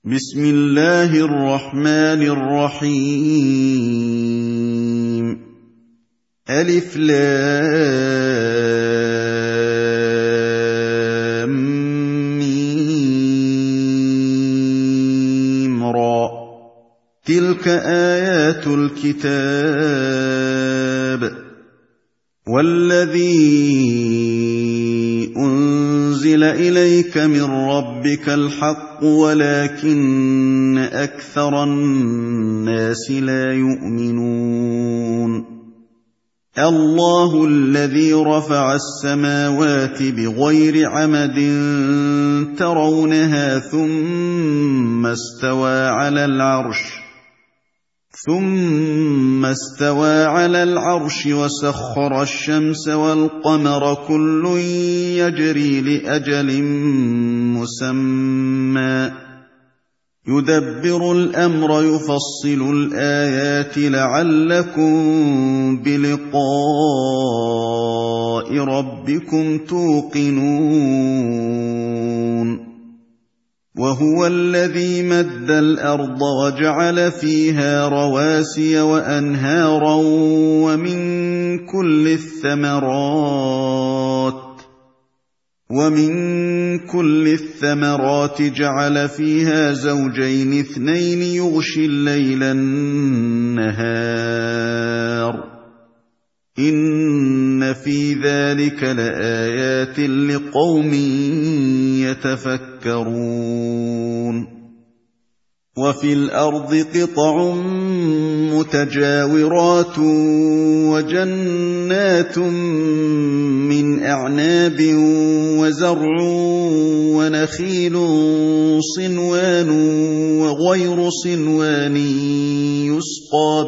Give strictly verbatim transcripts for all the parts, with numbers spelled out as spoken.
بسم الله الرحمن الرحيم ألف لام ميم را تلك آيات الكتاب والذي أنزل إليك من ربك الحق ولكن أكثر الناس لا يؤمنون الله الذي رفع السماوات بغير عمد ترونها ثم استوى على العرش ثم استوى على العرش وسخر الشمس والقمر كل يجري لأجل مسمى يدبر الأمر يفصل الآيات لعلكم بلقاء ربكم توقنون وهو الذي مد الأرض وجعل فيها رواسي وأنهارا ومن كل الثمرات ومن كل الثمرات جعل فيها زوجين اثنين يغشي الليل النهار إن في ذلك لآيات لقوم يتفكرون وفي الأرض قطع متجاورات وجنات من أعناب وزرع ونخيل صنوان وغير صنوان يسقى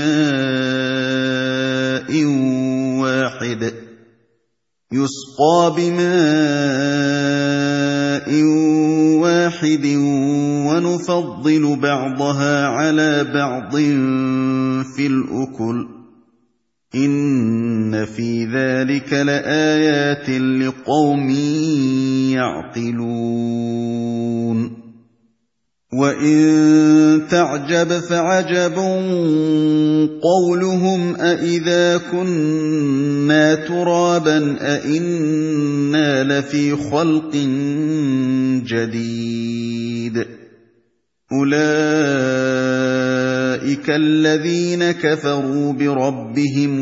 بماء واحد يسقى بماء واحد ونفضل بعضها على بعض في الأكل إن في ذلك لآيات لقوم يعقلون وإن تعجب فعجب قولهم أإذا كنا ترابا أإنا لفي خلق جديد أولئك الذين كفروا بربهم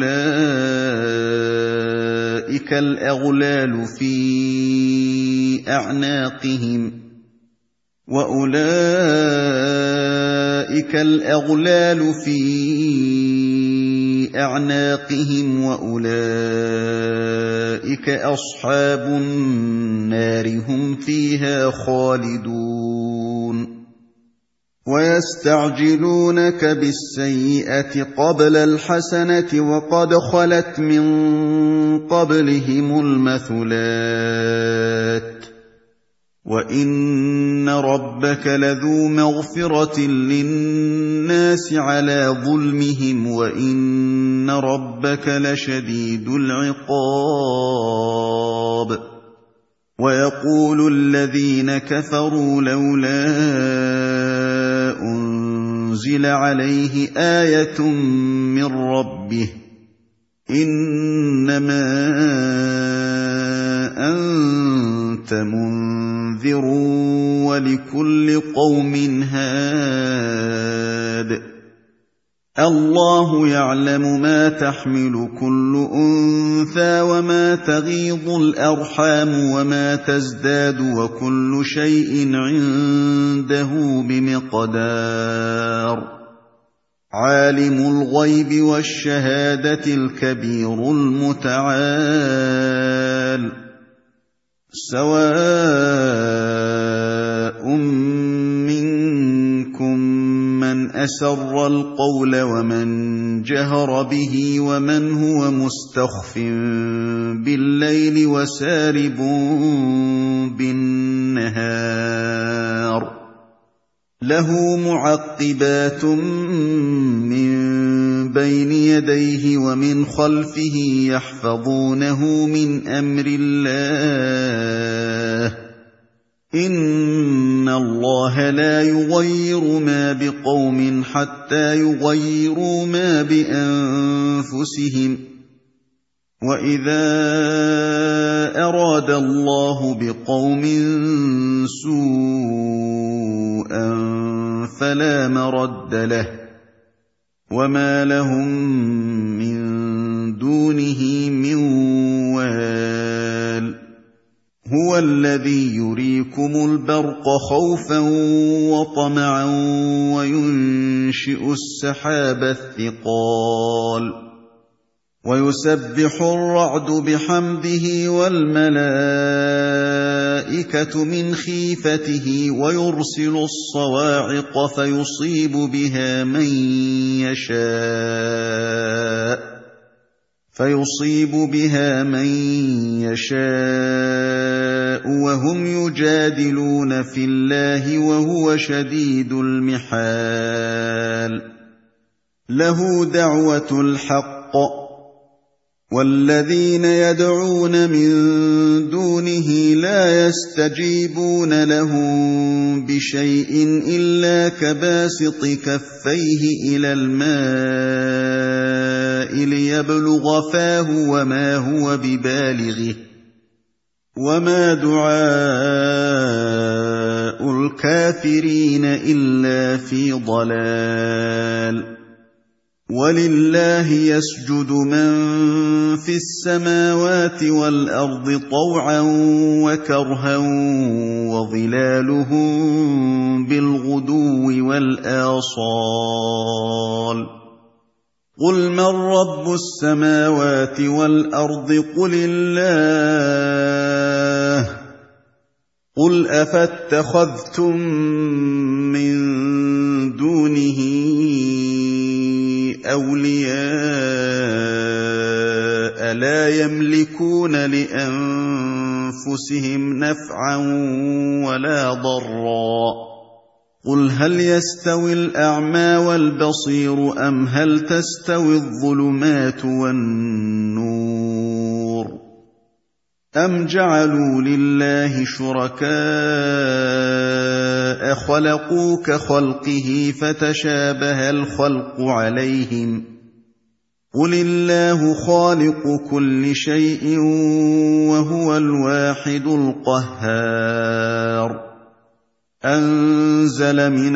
وأولئك الأغلال في أعناقهم وأولئك الأغلال في أعناقهم وأولئك أصحاب النار هم فيها خالدون ويستعجلونك بالسيئة قبل الحسنة وقد خلت من قبلهم المثلات وإن ربك لذو مغفرة للناس على ظلمهم وإن ربك لشديد العقاب ويقول الذين كفروا لولا أنزل عليه آية من ربه إنما أنت منذر ولكل قوم هاد الله يعلم ما تحمل كل أنثى وما تغيض الأرحام وما تزداد وكل شيء عنده بمقدار عالم الغيب والشهادة الكبير المتعال سواء منكم من أسر القول ومن جهر به ومن هو مستخف بالليل وسارب بالنهار له معقبات من بين يديه ومن خلفه يحفظونه من أمر الله إن اللَّهَ لَا يُغَيِّرُ مَا بِقَوْمٍ حَتَّىٰ يُغَيِّرُوا مَا بِأَنفُسِهِمْ ۗ وَإِذَا أَرَادَ اللَّهُ بِقَوْمٍ سُوءًا فَلَا مَرَدَّ لَهُ ۚ وَمَا لَهُم مِّن دُونِهِ مِن وَالٍ. هُوَ الَّذِي يُرِيكُمُ الْبَرْقَ خَوْفًا وَطَمَعًا وَيُنشِئُ السَّحَابَ الثِّقَالَ وَيُسَبِّحُ الرَّعْدُ بِحَمْدِهِ وَالْمَلَائِكَةُ مِنْ خِيفَتِهِ وَيُرْسِلُ الصَّوَاعِقَ فَيُصِيبُ بِهَا مَن يَشَاءُ فَيُصِيبُ بِهَا مَن يَشَاءُ وَهُمْ يُجَادِلُونَ فِي اللَّهِ وَهُوَ شَدِيدُ الْمِحَالِ. لَهُ دَعْوَةُ الْحَقِّ ۖ وَالَّذِينَ يَدْعُونَ مِن دُونِهِ لَا يَسْتَجِيبُونَ لَهُم بِشَيْءٍ إِلَّا كَبَاسِطِ كَفَّيْهِ إِلَى الْمَاءِ لِيَبْلُغَ فَاهُ وَمَا هُوَ بِبَالِغِهِ ۚ وَمَا دُعَاءُ الْكَافِرِينَ إِلَّا فِي ضَلَالٍ. وَلِلَّهِ يَسْجُدُ مَن فِي السَّمَاوَاتِ وَالْأَرْضِ طَوْعًا وَكَرْهًا وَظِلَالُهُم بِالْغُدُوِّ وَالْآصَالِ. قُلْ مَن رَّبُّ السَّمَاوَاتِ وَالْأَرْضِ قُلِ اللَّهُ ۚ قُلْ أَفَاتَّخَذْتُم مِّن دُونِهِ أَوْلِيَاءَ لَا يَمْلِكُونَ لِأَنفُسِهِمْ نَفْعًا وَلَا ضَرًّا. قُلْ هَلْ يَسْتَوِي الْأَعْمَىٰ وَالْبَصِيرُ أَمْ هَلْ تَسْتَوِي الظُّلُمَاتُ وَالنُّورُ أَمْ جَعَلُوا لِلَّهِ شُرَكَاءَ خَلَقُوا كَخَلْقِهِ فَتَشَابَهَ الْخَلْقُ عَلَيْهِمْ ۚ قُلِ اللَّهُ خَالِقُ كُلِّ شَيْءٍ وَهُوَ الْوَاحِدُ الْقَهَّارُ. أَنزَلَ مِنَ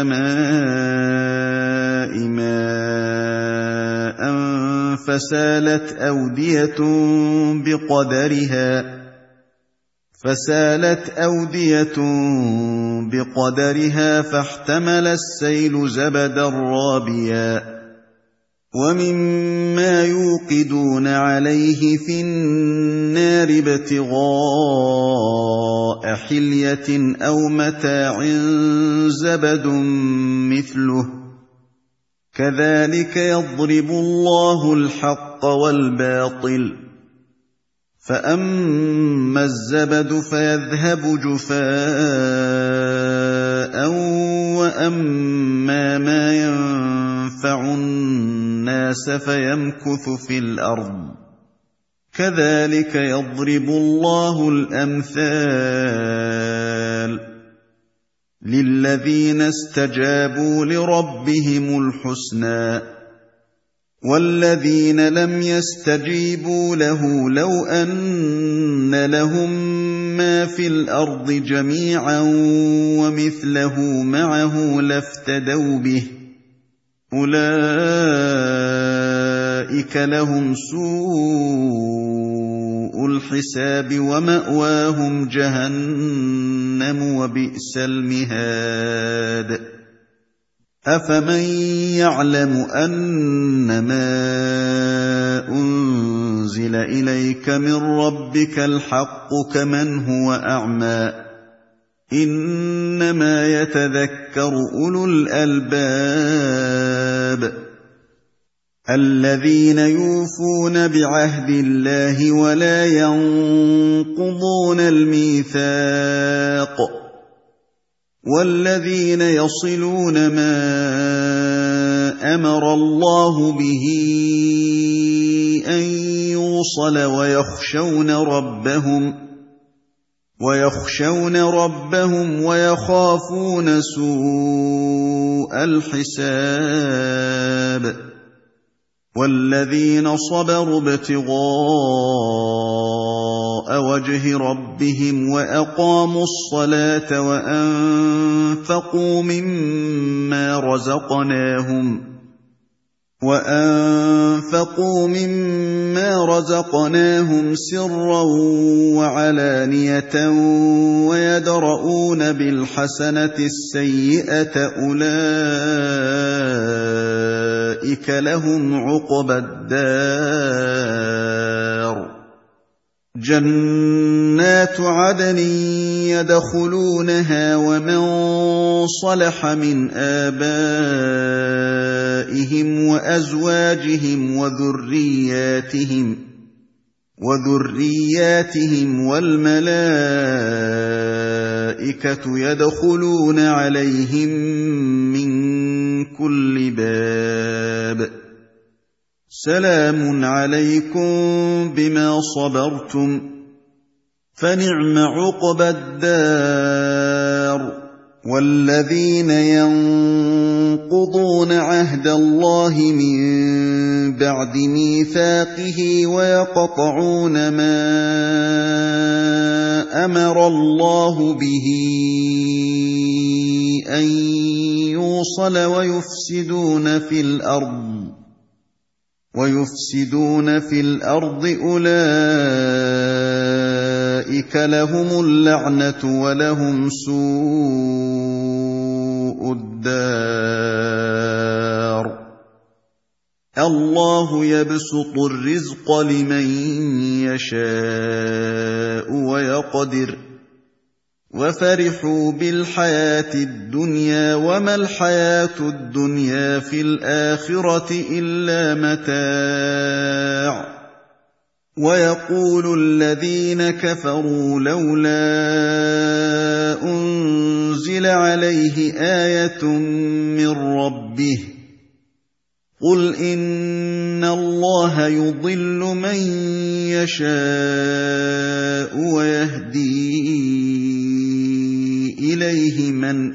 السَّمَاءِ مَاءً فَسَالَتْ أَوْدِيَةٌ بِقَدَرِهَا فَسَالَتْ أَوْدِيَةٌ بِقَدَرِهَا فَاحْتَمَلَ السَّيْلُ زَبَدًا رَّابِيًا. وَمِمَّا يُوقِدُونَ عَلَيْهِ فِي النَّارِ ابْتِغَاءَ حِلْيَةٍ أَوْ مَتَاعٍ زَبَدٌ مِّثْلُهُ ۚ كَذَٰلِكَ يَضْرِبُ اللَّهُ الْحَقَّ وَالْبَاطِلَ ۚ فَأَمَّا الزَّبَدُ فَيَذْهَبُ جُفَاءً وَأَمَّا مَا يَنفَعُ النَّاسَ فَيَمْكُثُ فِي الْأَرْضِ ۚ كَذَٰلِكَ يَضْرِبُ اللَّهُ الْأَمْثَالَ. لِلَّذِينَ اسْتَجَابُوا لِرَبِّهِمُ الْحُسْنَىٰ ۚ وَالَّذِينَ لَمْ يَسْتَجِيبُوا لَهُ لَوْ أَنَّ لَهُم مَّا فِي الْأَرْضِ جَمِيعًا وَمِثْلَهُ مَعَهُ لَافْتَدَوْا بِهِ ۚ أُولَٰئِكَ لَهُمْ سُوءُ الْحِسَابِ وَمَأْوَاهُمْ جَهَنَّمُ ۖ وَبِئْسَ الْمِهَادُ. أَفَمَن يَعْلَمُ أَنَّمَا أُنزِلَ إِلَيْكَ مِن رَّبِّكَ الْحَقُّ كَمَنْ هُوَ أَعْمَىٰ ۚ إِنَّمَا يَتَذَكَّرُ أُولُو الْأَلْبَابِ. الَّذِينَ يُوفُونَ بِعَهْدِ اللَّهِ وَلَا يَنقُضُونَ الْمِيثَاقَ، وَالَّذِينَ يَصِلُونَ مَا أَمَرَ اللَّهُ بِهِ أَن يُوصَلَ وَيَخْشَوْنَ رَبَّهُمْ ويخشون ربهم ويخافون سوء الحساب والذين صبروا ابتغاء وجه ربهم وأقاموا الصلاة وأنفقوا مما رزقناهم وأنفقوا مما رزقناهم سرا وعلانية ويدرؤون بالحسنة السيئة أولئك لهم عقبى الدار جنات عدن يدخلونها ومن صلح من آبائهم وأزواجهم وذرياتهم وذرياتهم والملائكة يدخلون عليهم من كل باب سلام عليكم بما صبرتم فنعم عقبى الدار والذين ينقضون عهد الله من بعد ميثاقه ويقطعون ما أمر الله به أن يوصل ويفسدون في الأرض ويفسدون في الأرض أولئك لهم اللعنة ولهم سوء الدار الله يبسط الرزق لمن يشاء ويقدر وفرحوا بالحياة الدنيا وما الحياة الدنيا في الآخرة إلا متاع ويقول الذين كفروا لولا أنزل عليه آية من ربه قل إن الله يضل من يشاء ويهدي إليه من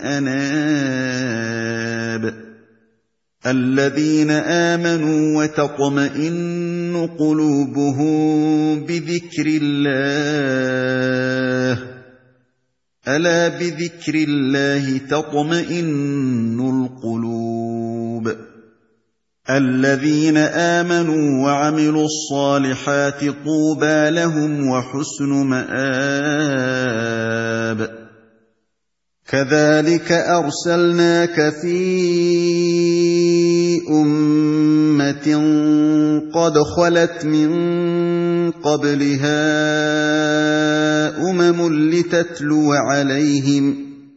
أناب الذين آمنوا وتطمئن قلوبهم بذكر الله ألا بذكر الله تطمئن القلوب الذين آمنوا وعملوا الصالحات طوبى لهم وحسن مآب كذلك أرسلناك في أمة قد خلت من قبلها أمم لتتلو عليهم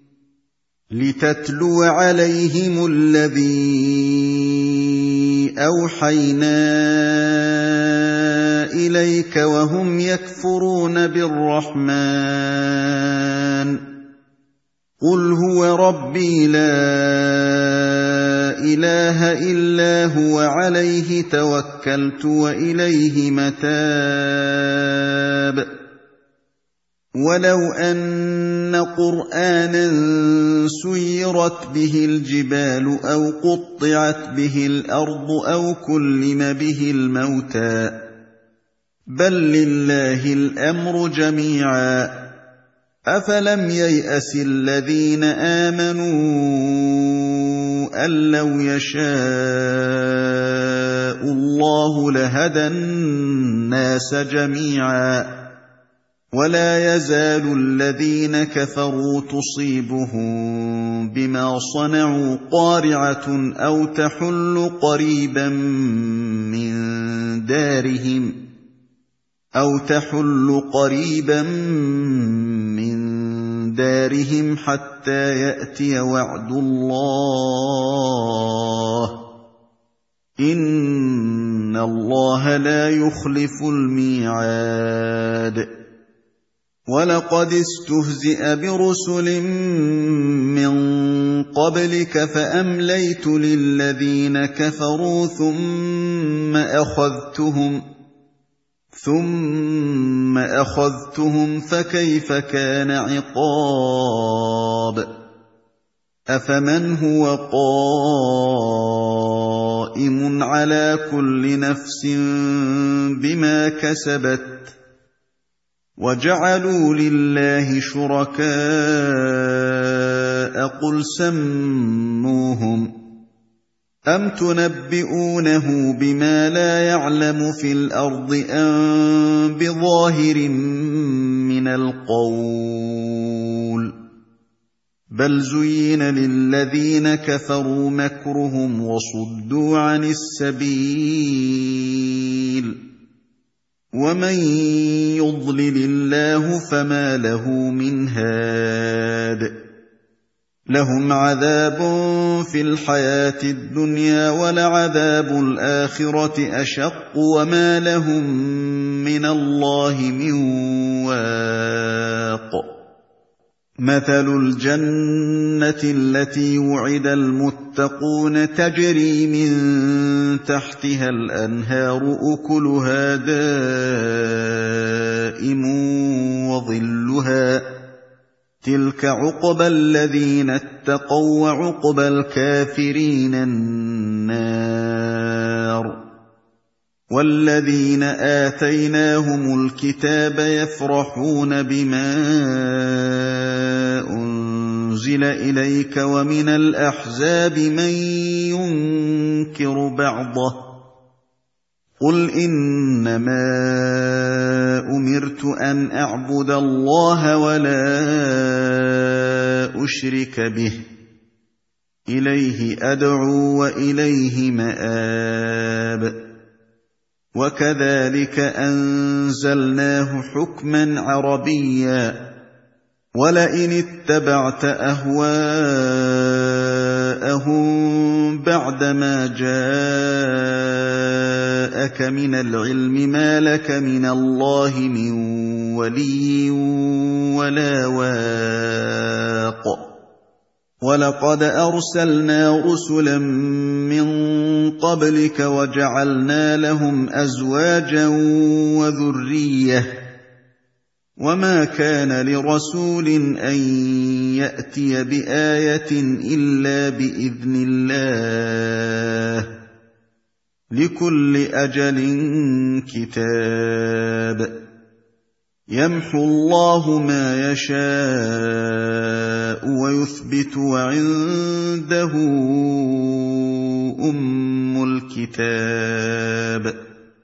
لتتلو عليهم الذي أوحينا إليك وهم يكفرون بالرحمن قل هو ربي لا إله إلا هو عليه توكلت وإليه متاب ولو أن قرآنا سيرت به الجبال أو قطعت به الأرض أو كلم به الموتى بل لله الأمر جميعا أفلم ييأس الذين آمنوا أن لو يشاء الله لهدى الناس جميعا ولا يزال الذين كفروا تصيبهم بما صنعوا قارعة أو تحل قريبا من دارهم أو تحل قريبا من دارهم حتى يأتي وعد الله إن الله لا يخلف الميعاد ولقد استهزئ برسل من قبلك فأمليت للذين كفروا ثم أخذتهم ثُمَّ أَخَذْتُهُمْ فَكَيْفَ كَانَ عِقَابِ أَفَمَنْ هُوَ قَائِمٌ عَلَىٰ كُلِّ نَفْسٍ بِمَا كَسَبَتْ وَجَعَلُوا لِلَّهِ شُرَكَاءَ قُلْ سَمُّوهُمْ أَمْ تُنَبِّئُونَهُ بِمَا لَا يَعْلَمُ فِي الْأَرْضِ أَم بِظَاهِرٍ مِّنَ الْقَوْلِ بَلْ زُيِّنَ لِلَّذِينَ كَفَرُوا مَكْرُهُمْ وَصُدُّوا عَنِ السَّبِيلِ وَمَن يُضْلِلِ اللَّهُ فَمَا لَهُ مِنْ هَادٍ لَهُمْ عَذَابٌ فِي الْحَيَاةِ الدُّنْيَا وَلَعَذَابُ الْآخِرَةِ أَشَقُّ وَمَا لَهُم مِّنَ اللَّهِ مِن وَاقٍ مَثَلُ الْجَنَّةِ الَّتِي وُعِدَ الْمُتَّقُونَ تَجْرِي مِن تَحْتِهَا الْأَنْهَارُ أُكُلُهَا دَائِمٌ وَظِلُّهَا تِلْكَ عُقْبَى الَّذِينَ اتَّقَوا وَّعُقْبَى الْكَافِرِينَ النَّارُ وَالَّذِينَ آتَيْنَاهُمُ الْكِتَابَ يَفْرَحُونَ بِمَا أُنزِلَ إِلَيْكَ وَمِنَ الْأَحْزَابِ مَن يُنكِرُ بَعْضَهُ قُلْ إِنَّمَا أُمِرْتُ أَنْ أَعْبُدَ اللَّهَ وَلَا أُشْرِكَ بِهِ إِلَيْهِ أَدْعُو وَإِلَيْهِ مَآبِ وَكَذَلِكَ أَنزَلْنَاهُ حُكْمًا عَرَبِيًّا وَلَئِنِ اتَّبَعْتَ أَهْوَاءَهُم بَعْدَمَا جَاءَكَ مِنَ الْعِلْمِ مَا لَكَ مِنَ اللَّهِ مِن وَلِيٍّ وَلَا وَاقٍ وَلَقَدْ أَرْسَلْنَا رُسُلًا مِّن قَبْلِكَ وَجَعَلْنَا لَهُمْ أَزْوَاجًا وَذُرِّيَّةً وَمَا كَانَ لِرَسُولٍ أَن يَأْتِيَ بِآيَةٍ إِلَّا بِإِذْنِ اللَّهِ لِكُلِّ أَجَلٍ كِتَابٌ يَمْحُو اللَّهُ مَا يَشَاءُ وَيُثْبِتُ وَعِندَهُ أُمُّ الْكِتَابِ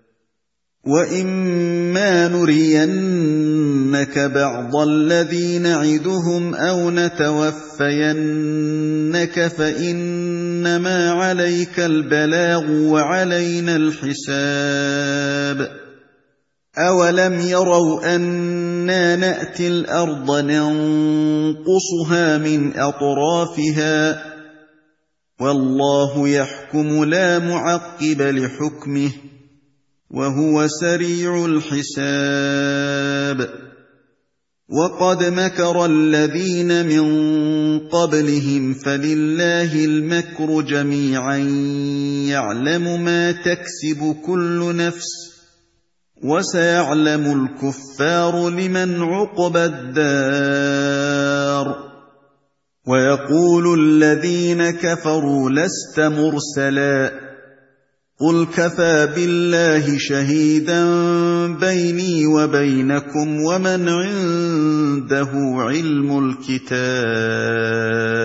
وَإِمَّا نُرِيَنَّكَ بَعْضَ الَّذِي نَعِدُهُمْ أَوْ نَتَوَفَّيَنَّكَ فَإِنَّمَا عَلَيْكَ الْبَلَاغُ وَعَلَيْنَا الْحِسَابُ أَوَلَمْ يَرَوْا أَنَّا نَأْتِي الْأَرْضَ نَنقُصُهَا مِنْ أَطْرَافِهَا وَاللَّهُ يَحْكُمُ لَا مُعَقِّبَ لِحُكْمِهِ وَهُوَ سَرِيعُ الْحِسَابِ وَقَدْ مَكَرَ الَّذِينَ مِن قَبْلِهِمْ فَلِلَّهِ الْمَكْرُ جَمِيعًا يَعْلَمُ مَا تَكْسِبُ كُلُّ نَفْسٍ وَسَيَعْلَمُ الْكُفَّارُ لِمَنْ عُقْبَى الدَّارِ وَيَقُولُ الَّذِينَ كَفَرُوا لَسْتَ مُرْسَلًا قُلْ كَفَىٰ بِاللَّهِ شَهِيدًا بَيْنِي وَبَيْنَكُمْ وَمَنْ عِندَهُ عِلْمُ الْكِتَابِ